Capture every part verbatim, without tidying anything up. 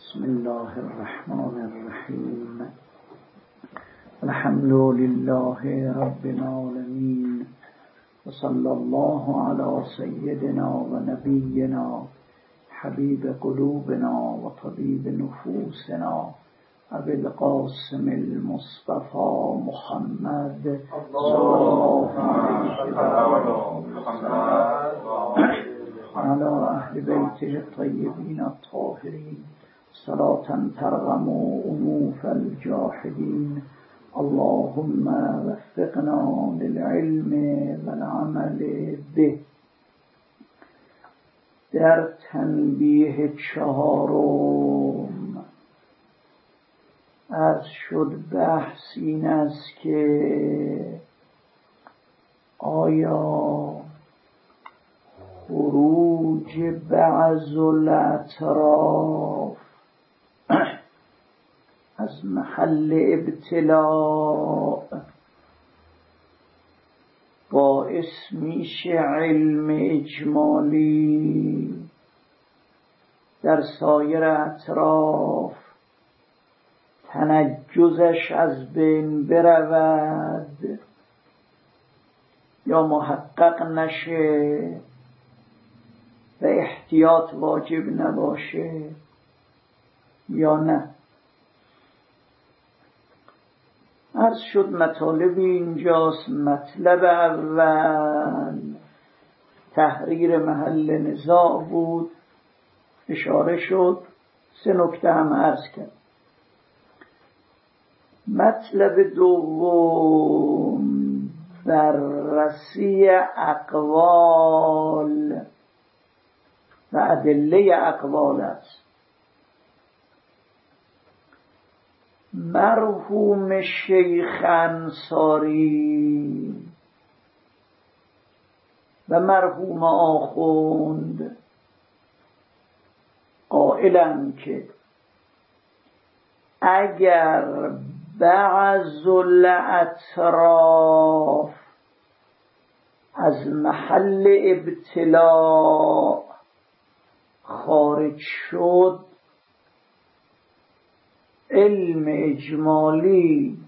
بسم الله الرحمن الرحیم. الحمد لله رب العالمین و صلی الله علی سیدنا و نبینا حبیب قلوبنا و طبیب نفوسنا ابی القاسم المصطفى محمد صلی الله علیه و علی اهل بیته الطیبین الطاهرین صلاة ترغم انوف الجاحدین. اللهم وفقنا للعلم والعمل به. در تنبیه چهارم عرض شد بحث این است که آیا خروج بعض الاطراف از محل ابتلاء باعث میشه علم اجمالی در سایر اطراف تنجزش از بین برود یا محقق نشه و احتیاط واجب نباشه یا نه؟ عرض شد مطالب اینجاست. مطلب اول تحریر محل نزاع بود، اشاره شد، سه نکته هم عرض کرد. مطلب دوم بررسی اقوال و ادله اقوال است. مرحوم شیخ انصاری و مرحوم آخوند قائلند که اگر بعض الاطراف از محل ابتلاء خارج شد، علم اجمالی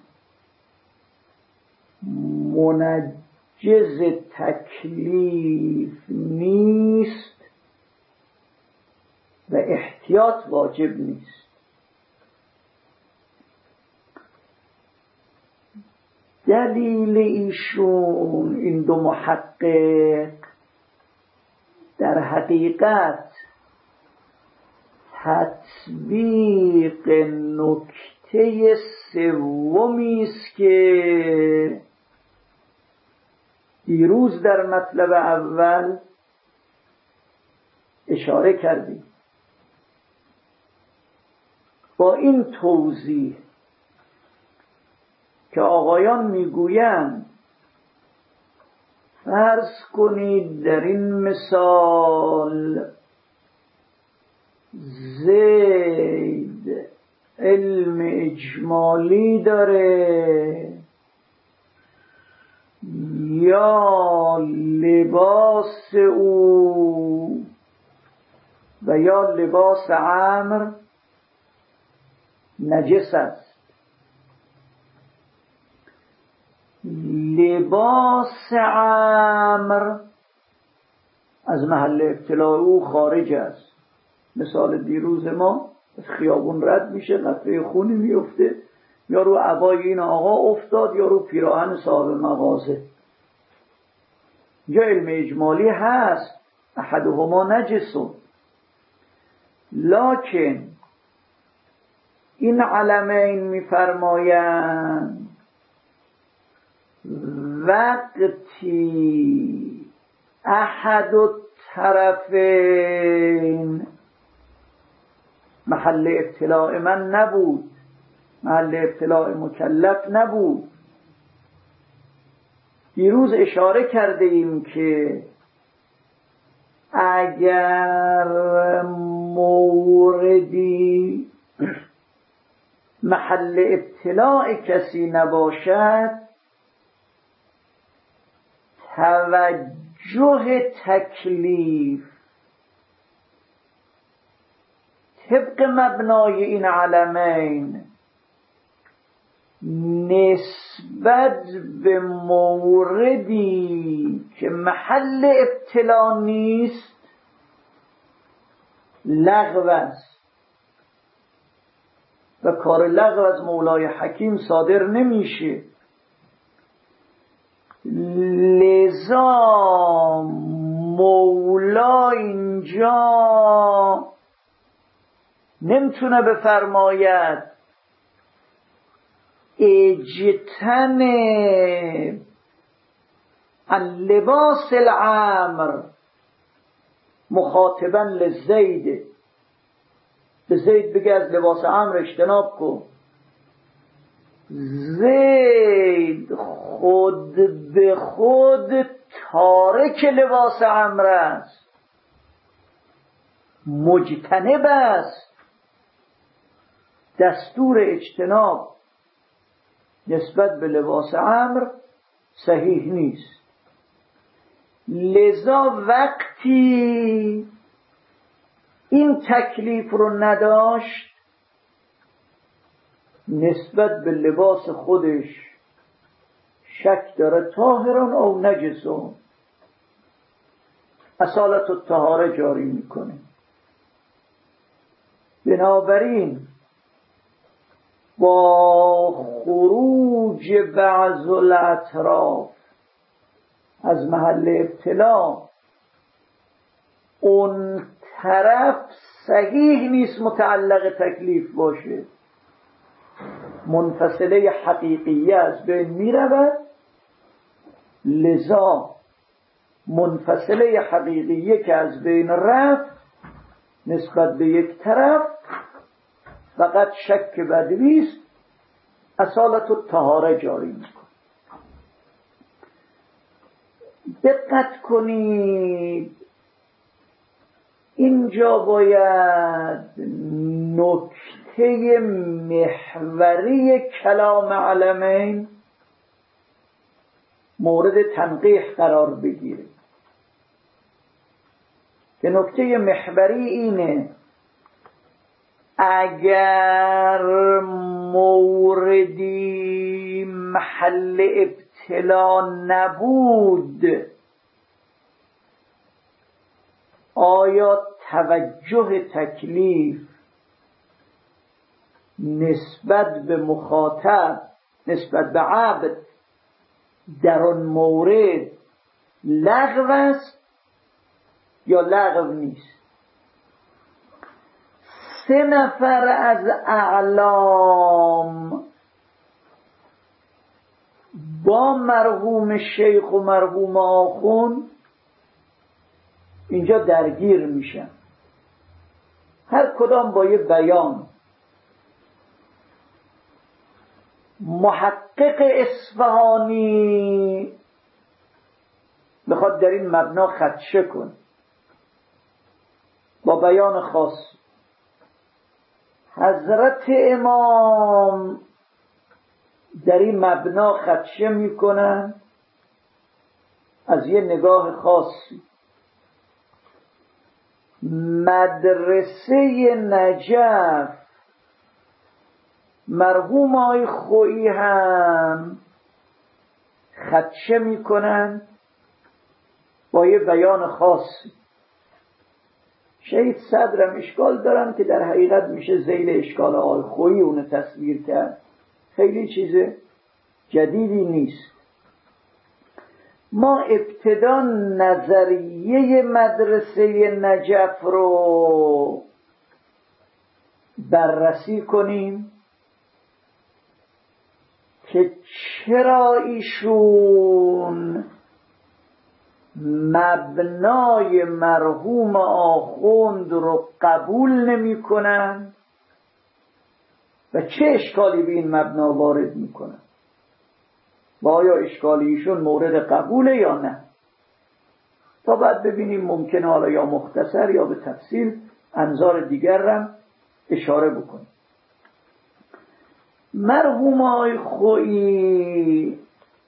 منجز تکلیف نیست و احتیاط واجب نیست. دلیل ایشون، این دو محقق، در حقیقت تطبیق نکته سومی است که دیروز در مطلب اول اشاره کردیم. با این توضیح که آقایان میگویند فرض کنید در این مثال زید علم اجمالی داره یا لباس او و یا لباس عمرو نجس است. لباس عمرو از محل ابتلاء او خارج است. مثال دیروز ما از خیابون رد میشه، قطره خونی میفته، یا رو عبای این آقا افتاد یا رو پیراهن صاحب مغازه. یا علم اجمالی هست احدهما نجسون، لکن این علمین میفرمایند وقتی احد الطرفین محل ابتلاء من نبود، محل ابتلاء مکلف نبود. دیروز اشاره کرده ایم که اگر موردی محل ابتلاء کسی نباشد، توجه تکلیف طبق مبنای این علمین نسبت به موردی که محل ابتلا نیست لغو است و کار لغو از مولای حکیم صادر نمیشه. لذا مولا اینجا نمیتونه بفرماید اجتنب اللباس الامر مخاطبا لزید، به زید بگه از لباس امر اجتناب کن. زید خود به خود تارک لباس امر است، مجتنب است. دستور اجتناب نسبت به لباس امر صحیح نیست. لذا وقتی این تکلیف رو نداشت نسبت به لباس خودش شک داره طاهران او نجسون، اصالت الطهاره جاری میکنه. بنابراین با خروج بعض الاطراف از محل ابتلا اون طرف صحیح نیست متعلق تکلیف باشه، منفصله حقیقیه از بین می رود. لذا منفصله حقیقیه که از بین رفت نسبت به یک طرف فقط شک بدویست، اصالت الطهاره جاری میکن. دقت کنید اینجا باید نکته محوری کلام علمین مورد تنقیح قرار بگیره که نکته محوری اینه: اگر موردی محل ابتلا نبود آیا توجه تکلیف نسبت به مخاطب، نسبت به عبد در آن مورد لغو است یا لغو نیست؟ سه نفر از اعلام با مرحوم شیخ و مرحوم آخوند اینجا درگیر میشن، هر کدام با یه بیان. محقق اصفهانی میخواد در این مبنا خدشه کن با بیان خاص. حضرت امام در این مبنا خدشه میکنن از یه نگاه خاصی. مدرسه نجف مرحوم آقای خویی هم خدشه میکنن با یه بیان خاصی. شهید صدرم اشکال دارن که در حقیقت میشه ذیل اشکال آقای خویی اونو تصویر کرد، خیلی چیز جدیدی نیست. ما ابتدا نظریه مدرسه نجف رو بررسی کنیم که چرا ایشون مبنای مرحوم آخوند رو قبول نمی کنن و چه اشکالی به این مبنا وارد می کنن و آیا اشکالی ایشون مورد قبوله یا نه. تا بعد ببینیم ممکنه حالا یا مختصر یا به تفصیل انظار دیگر رم اشاره بکنیم. مرحوم آقای خویی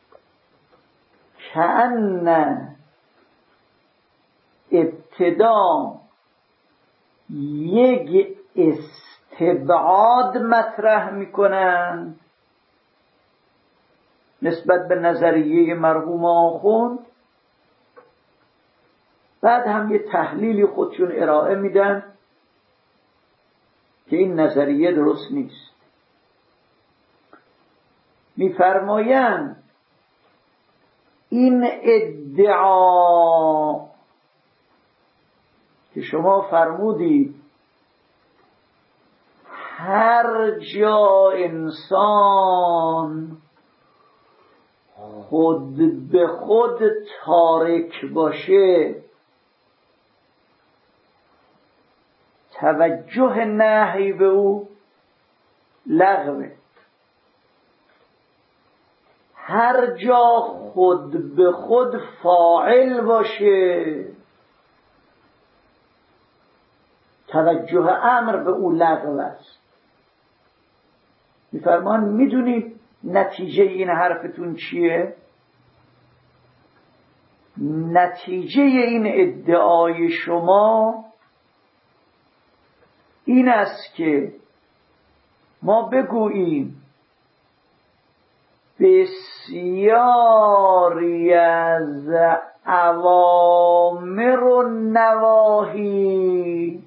کأن ابتدا یک استبعاد مطرح میکنن نسبت به نظریه مرحوم آخوند، بعد هم یه تحلیلی خودشون ارائه میدن که این نظریه درست نیست. میفرمایند این ادعا که شما فرمودید هر جا انسان خود به خود تارک باشه توجه نهی به او لغوه، هر جا خود به خود فاعل باشه توجه امر به او لغو است. میفرمان میدونید نتیجه این حرفتون چیه؟ نتیجه این ادعای شما این است که ما بگوییم بسیاری از اوامر و نواهی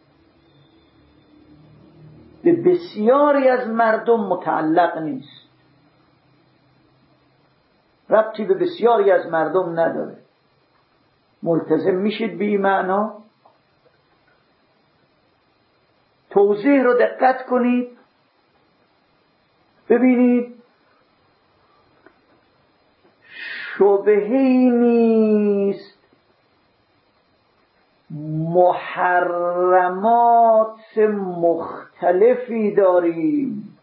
به بسیاری از مردم متعلق نیست، ربطی به بسیاری از مردم نداره. ملتزم میشید به این معنا؟ توضیح رو دقت کنید ببینید شبهه‌ای نیست محرمات مختلفی داریم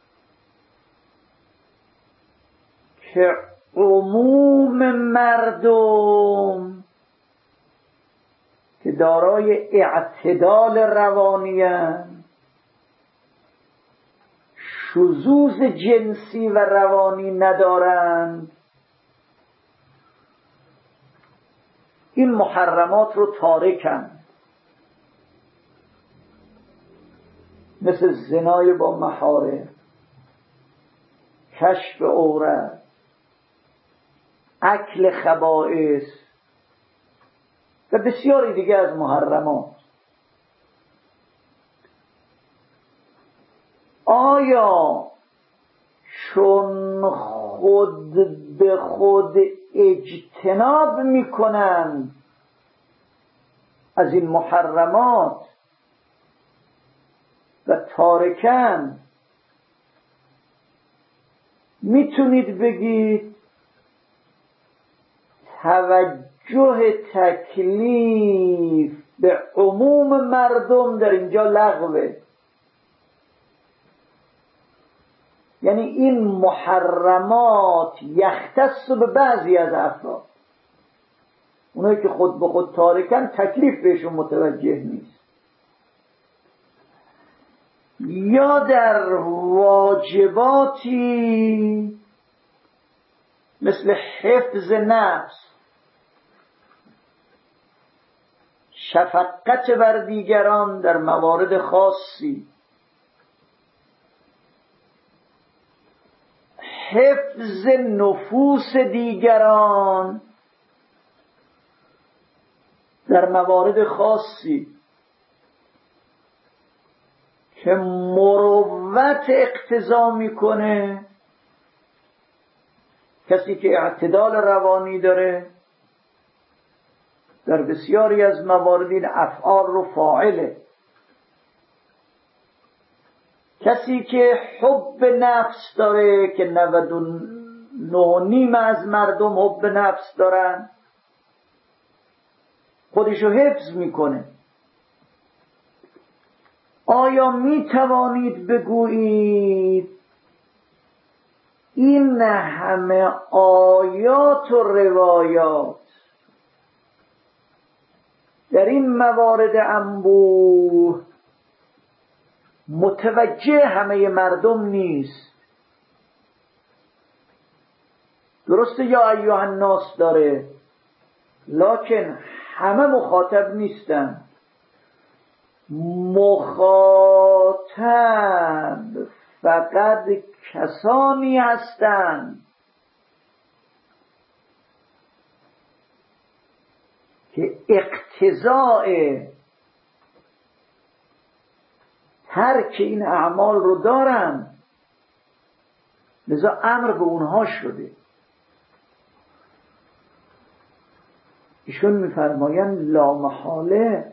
که عموم مردم که دارای اعتدال روانی هستند، شذوذ جنسی و روانی ندارند، این محرمات رو تارکند، مثل زنای با محارم، کشف عورت، اکل خبائث و بسیاری دیگه از محرمات. آیا چون خود به خود اجتناب میکنند از این محرمات و تارکن، میتونید بگید توجه تکلیف به عموم مردم در اینجا لغوه؟ یعنی این محرمات یختص به بعضی از افراد، اونایی که خود به خود تارکن تکلیف بهشون متوجه نیست. یا در واجباتی مثل حفظ نفس، شفقت بر دیگران در موارد خاصی، حفظ نفوس دیگران در موارد خاصی که مروت اقتضا میکنه، کسی که اعتدال روانی داره در بسیاری از موارد این افعال رو فاعله. کسی که حب نفس داره که نود و نه و نیم از مردم حب نفس دارن، خودشو حفظ میکنه. آیا می توانید بگویید این همه آیات و روایات در این موارد انبوه متوجه همه مردم نیست؟ درسته یا ایها الناس داره، لکن همه مخاطب نیستن. مخاطب فقط کسانی هستند که اقتضاء ترک این اعمال رو دارن، لذا امر به اونها شده. ایشون میفرمایند لامحاله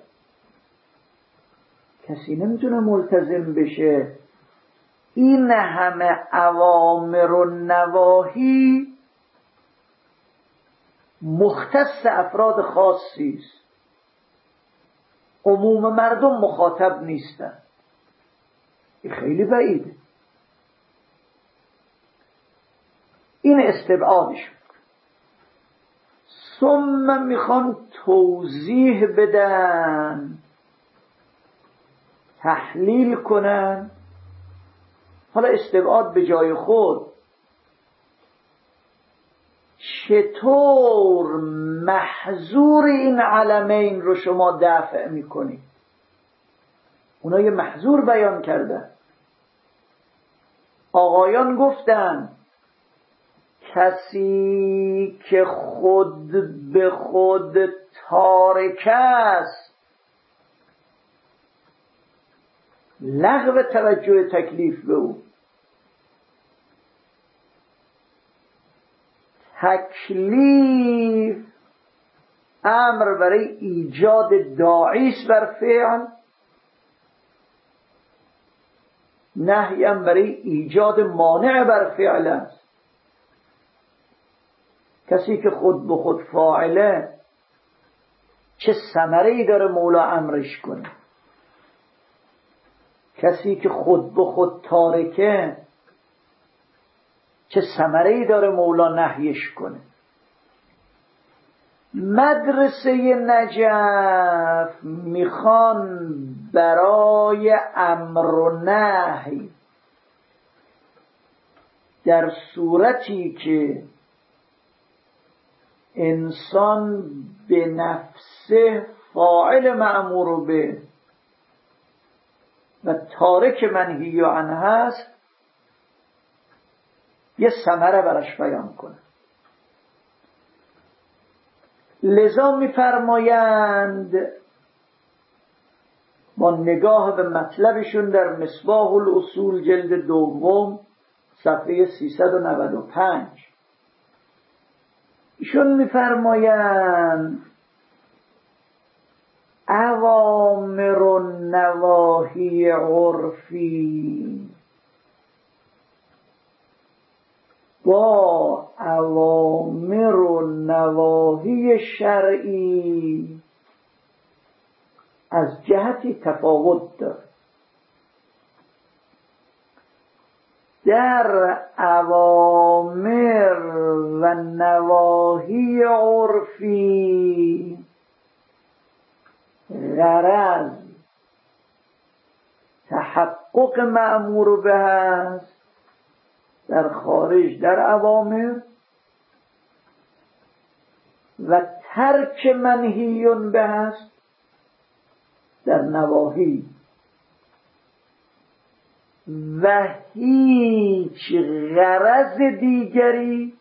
کسی نمیتونه ملتزم بشه این همه اوامر و نواهی مختص افراد خاصی است، عموم مردم مخاطب نیستن. این خیلی بعیده. این استبعادش. ثم میخوان توضیح بدن، تحلیل کنن. حالا استبعاد به جای خود، چطور محظور این علمین رو شما دفع میکنید؟ اونا یه محظور بیان کردن. آقایان گفتن کسی که خود به خود تارک است لغو توجه تکلیف به او، تکلیف امر برای ایجاد داعیس بر فعل، نهیم برای ایجاد مانع بر فعل است. کسی که خود به خود فاعله چه ثمره‌ای داره مولا امرش کنه؟ کسی که خود به خود تارکه چه ثمره‌ای داره مولا نهیش کنه؟ مدرسه نجف میخوان برای امر و نهی در صورتی که انسان به نفسه فاعل مأمور به و تارک منهی عنه هست، یه ثمره برش بیان کنه. لذا می‌فرمایند با نگاه به مطلبشون در مصباح الاصول جلد دوم صفحه سیصد و نود و پنج، ایشون می‌فرمایند اوامر و نواهی عرفی با اوامر و نواهی شرعی از جهتی تفاوت دارد. در اوامر و نواهی عرفی غرض تحقق مأمور به است در خارج در اوامر و ترک منهیون به است در نواهی، و هیچ غرض دیگری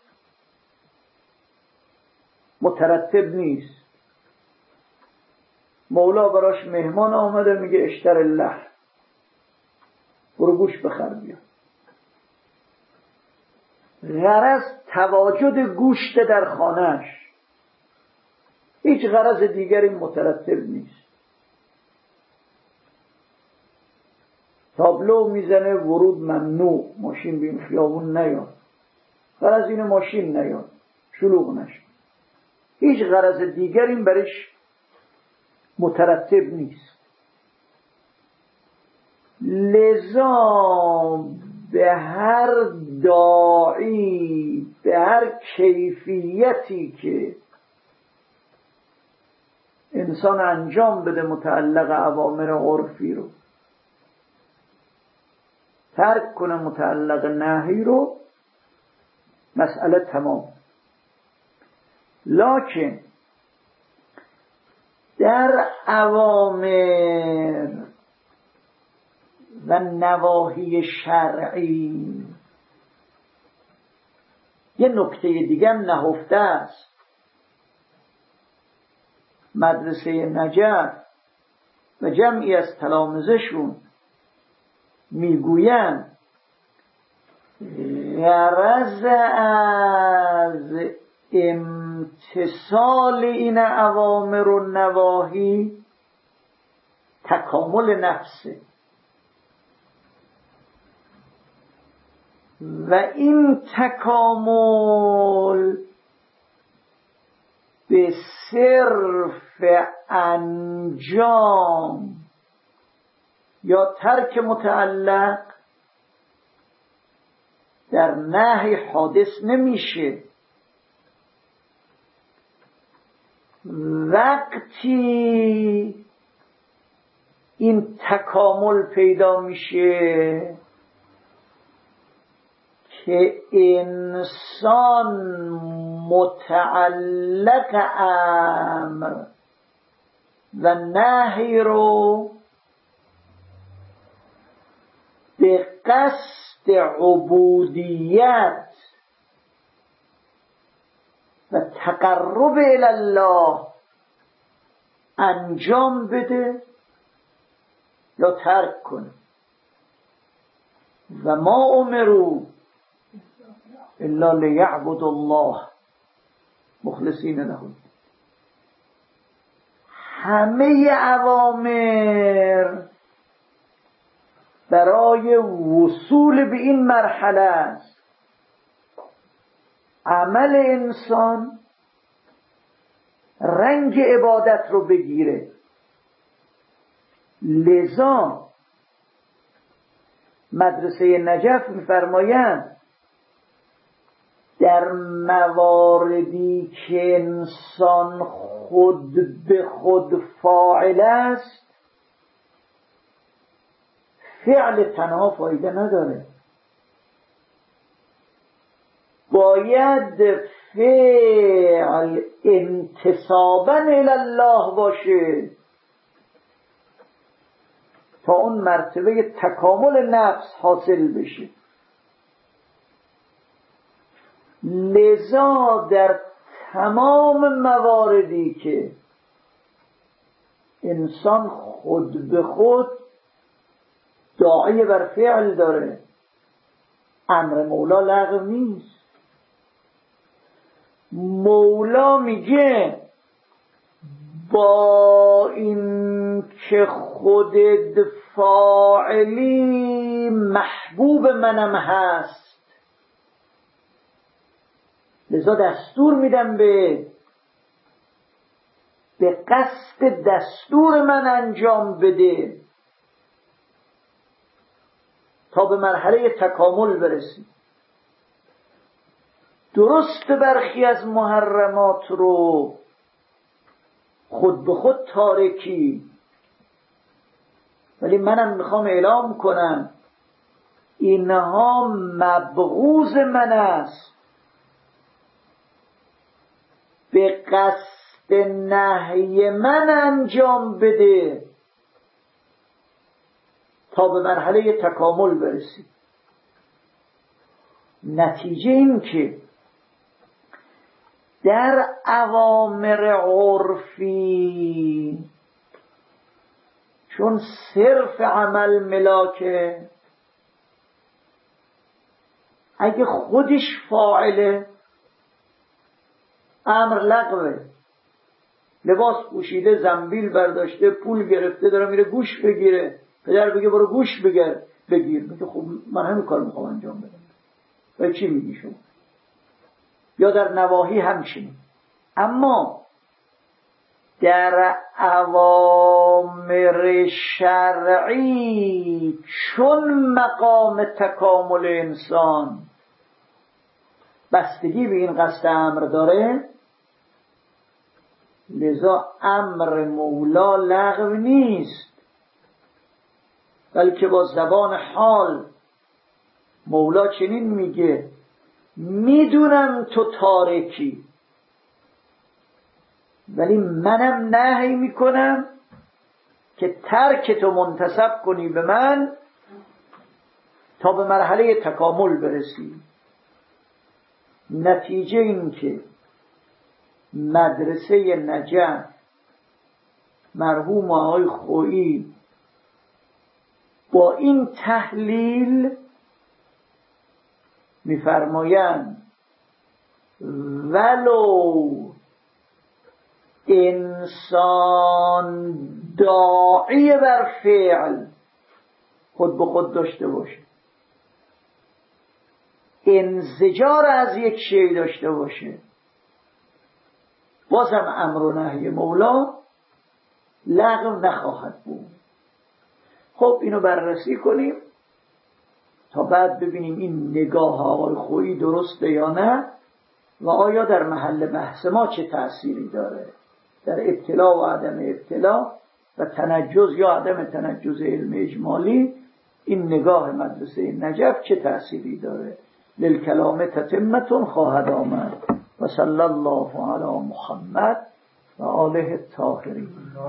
مترتب نیست. مولا براش مهمان آمده میگه اشتر اللحم، برو گوش بخر بیا. غرض تواجد گوشت در خانهش، هیچ غرض دیگری مترتب نیست. تابلو میزنه ورود ممنوع، ماشین بین خیابون نیاد، غرض اینه ماشین نیاد، شلوغ نشه. هیچ غرض دیگری برش مترتب نیست. لذا به هر داعی به هر کیفیتی که انسان انجام بده متعلق اوامر عرفی رو، ترک کنه متعلق نهی رو، مسئله تمام. لکن در اوامر و نواهی شرعی یه نکته دیگه هم نهفته است. مدرسه نجف و جمعی از تلامذه‌شون میگویند غرض از امتثال این اوامر و نواهی تکامل نفسه و این تکامل به صرف انجام یا ترک متعلق در نهی حادث نمیشه. وقتی این تکامل پیدا میشه که انسان متعلق امر و نهی رو به قصد عبودیت و تقرب الی الله انجام بده یا ترک کنه. و ما امروا الا لیعبدوا الله مخلصین له. همه اوامر برای وصول به این مرحله است. عمل انسان رنگ عبادت رو بگیره. لذا مدرسه نجف می‌فرمایند در مواردی که انسان خود به خود فاعل است فعل تنها فایده نداره، باید فعل انتساباً الی الله باشه تا اون مرتبه تکامل نفس حاصل بشه. لذا در تمام مواردی که انسان خود به خود داعی بر فعل داره امر مولا لغو نیست. مولا میگه با این که خودت فاعلی محبوب منم هست، لذا دستور میدم به به قصد دستور من انجام بده تا به مرحله تکامل برسی. درست برخی از محرمات رو خود به خود تارکی، ولی منم میخوام اعلام کنم اینها مبغوض من است، به قصد نهی من انجام بده تا به مرحله تکامل برسی. نتیجه این که در اوامر عرفی چون صرف عمل ملاکه، اگه خودش فاعله امر لغوه. لباس پوشیده، زنبیل برداشته، پول گرفته، داره میره گوش بگیره، پدر بگه برو گوش بگر بگیر، میگه خب من همین کار میخوام انجام بدم. و چی میگی شما؟ یا در نواهی همچنین. اما در اوامر شرعی چون مقام تکامل انسان بستگی به این قصد امر داره، لذا امر مولا لغو نیست، بلکه با زبان حال مولا چنین میگه میدونم تو تارکی، ولی منم نهی میکنم که ترک تو منتسب کنی به من تا به مرحله تکامل برسی. نتیجه این که مدرسه نجف مرحوم آقای خویی با این تحلیل میفرمایند ولو انسان داعی بر فعل خود به خود داشته باشه، انزجار از یک شی داشته باشه، بازم امر و نهی مولا لغو نخواهد بود. خب اینو بررسی کنیم تا بعد ببینیم این نگاه آقای خویی درسته یا نه و آیا در محل بحث ما چه تأثیری داره در ابتلا و عدم ابتلا و تنجز یا عدم تنجز علم اجمالی. این نگاه مدرسه نجف چه تأثیری داره؟ للکلام تتمتون خواهد آمد. و صلی الله علی محمد و آله الطاهرین.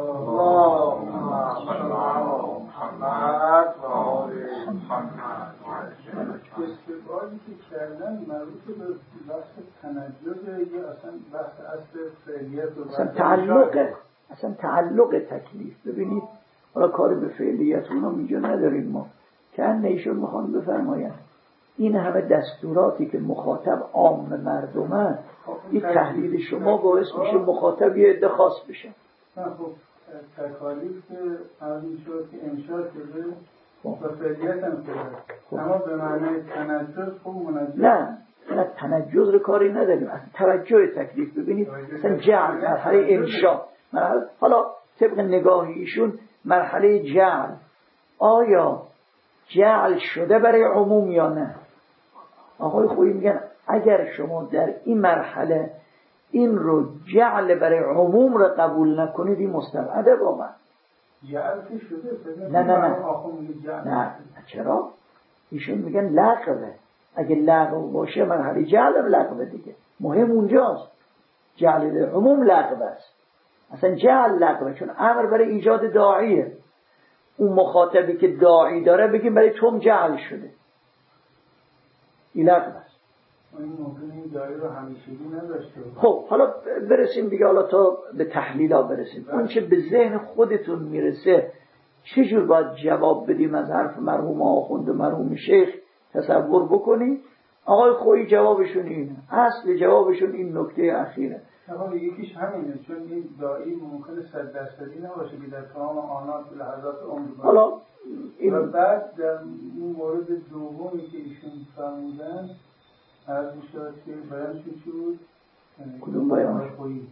استفاده که کردن مربوط به بحث تنجز یا اصلا بحث اصل فعلیت و اصلا تعلق اصلا تعلق تکلیف. ببینید حالا کار به فعلیت اونم اینجا نداریم ما که ان ایشون میخوان بفرماین این همه دستوراتی که مخاطب عام مردمه، این تحلیل شما باعث میشه مخاطب یه عده خاص بشه. خب تکالیف که همین شد که انشاء شده و فعلیت هم شده، اما به معنی تنجز خوب منجز نه نه تنجز رو کاری نداریم. اصلا توجه تکلیف ببینید اصلا جعل مرحله انشاء مرحله، حالا طبق نگاه ایشون مرحله جعل آیا جعل شده برای عموم یا نه؟ آقای خویی میگن اگر شما در این مرحله این رو جعل برای عموم رو قبول نکنید این مستبعده واقعا. جعل که شده نه نه نه نه چرا؟ ایشون میگن لغوه. اگه لغو باشه مرحله جعل هم لغوه دیگه. مهم اونجاست جعل عموم لغو است. اصلا جعل لغوه چون امر برای ایجاد داعیه. اون مخاطبی که داعی داره بگیم برای توم جعل شده، این لغو است. این ممکنه این داعی رو همیشگی نداشته. خب حالا برسیم دیگه، حالا تا به تحلیلا برسیم. اون چه به ذهن خودتون میرسه چجور باید جواب بدیم از حرف مرحوم آخوند و مرحوم شیخ تصور بکنید. آقای خویی جوابشون اینه، اصل جوابشون این نکته اخیره. آقا یکیش همینه، چون این داعی ممکنه صد درصدی نباشه که در تمام آنات و لحظات عمر باشه. حالا این و بعد در این مورد دومی که ایشون فرمودن عرض می‌شود که بیانشون چی بود؟ کدوم بیان؟ خویی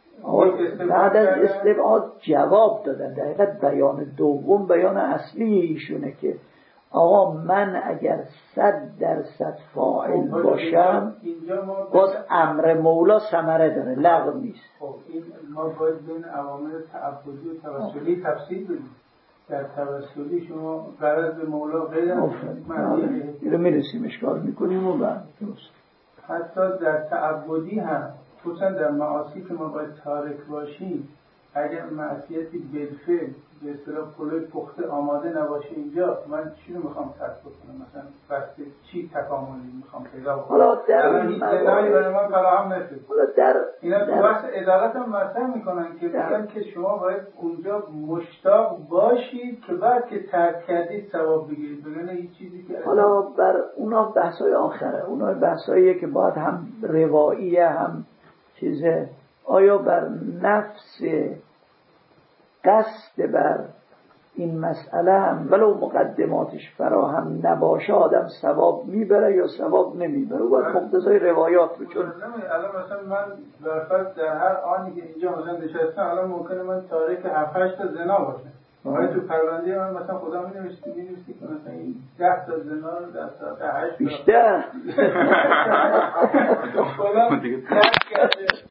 بعد از استبعاد جواب دادن. در حقیقت بیان دوم بیان اصلی ایشونه که آقا من اگر صد درصد فاعل باشم باز امر مولا ثمره داره، لغو نیست. خب این ما باید بین عوامل تعبدی و توسلی تفصیل بدیم. در توسلی شما غرض مولا غیر از این رو میرسیم اشکال میکنیم و بعد درست. حتی در تعبدی هم خصوصا در معاصی که ما باید تارک باشیم، اگر معصیتی بالفعل به اصطلاح پلوی پخته آماده نباشه اینجا، من چی رو میخوام ترک بکنم؟ مثلا بس چی تکاملی میخوام پیدا بکنم؟ حالا در این دلایلی برای من فراهم نشد. حالا در اینا تو بحث عدالت هم مطرح میکنن که میگن که شما باید اونجا مشتاق باشید که بعد که ترک کردید ثواب بگیرید. بگن هیچ چیزی که حالا بر اونا بحثای آخره، اونا بحثاییه که باید هم رواییه هم چیزه. آیا بر نفس قصد بر این مسئله هم ولو مقدماتش فراهم نباشه آدم ثواب میبره یا ثواب نمیبره؟ باید مقتضای روایات رو. چون الان مثلا من در فرض در هر آنی که اینجا مثلا نشستم الان ممکنه من تاریخ هفت هشت تا زنا باشه. ولی تو پرونده من مثلا خدا می‌نویسه می‌نویسه که مثلا این ده تا زنا رو در ساعت هشت بیشتر خدا